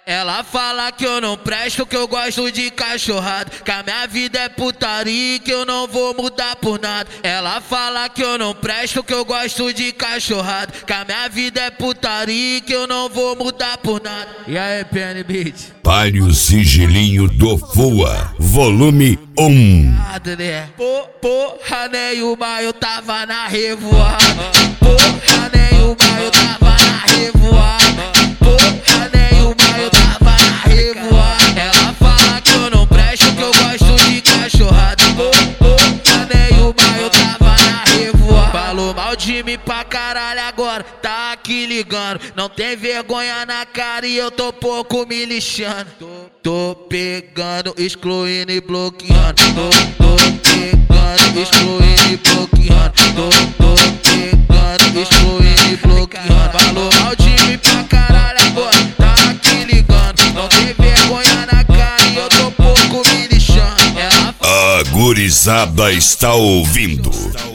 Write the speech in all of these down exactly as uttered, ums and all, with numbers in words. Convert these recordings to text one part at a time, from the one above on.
Ela fala que eu não presto, que eu gosto de cachorrada, que a minha vida é putaria e que eu não vou mudar por nada. Ela fala que eu não presto, que eu gosto de cachorrada, que a minha vida é putaria e que eu não vou mudar por nada. E aí, P N Beat? Pare o sigilinho do Fua, volume um. Pô, porra nenhuma, eu tava na revoada. Porra nenhuma, eu tava na revoada. Porra nenhuma, eu tava na revoada. Ela fala que eu não presto, que eu gosto de cachorrada. Porra nenhuma, eu tava na revoada. Falou mal de mim pra caralho agora, tá aqui ligando. Não tem vergonha na cara e eu tô pouco me lixando. Tô, tô pegando, excluindo e bloqueando. Tô, tô pegando, excluindo e bloqueando. Tô, tô pegando, excluindo e bloqueando. Falou mal de mim pra caralho agora, tá aqui ligando. Não tem vergonha na cara e eu tô pouco me lixando. Ela... A gurizada está ouvindo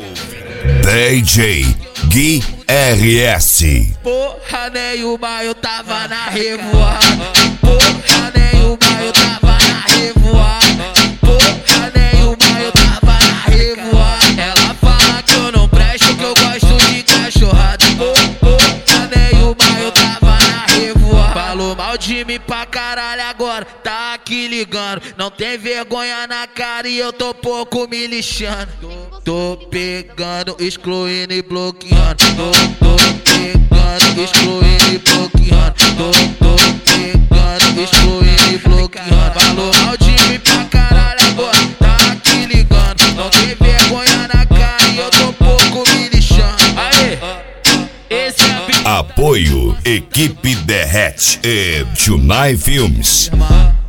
D J Gui R S. Porra nenhuma, eu tava na revoada. Porra nenhuma, eu tava na revoada. Porra nenhuma, eu tava na revoada. Ela fala que eu não presto, que eu gosto de cachorrada. Porra nenhuma, eu tava na revoada. Falou mal de mim pra caralho agora, tá aqui ligando. Não tem vergonha na cara e eu tô pouco me lixando. Tô pegando, excluindo e bloqueando. Tô, tô pegando, excluindo e bloqueando. Tô, tô pegando, excluindo e bloqueando. Falou mal de mim pra caralho agora, tá aqui ligando. Não tem vergonha na cara e eu tô pouco me lixando. Aê, esse é a... Apoio Equipe Derrete e Junai Filmes.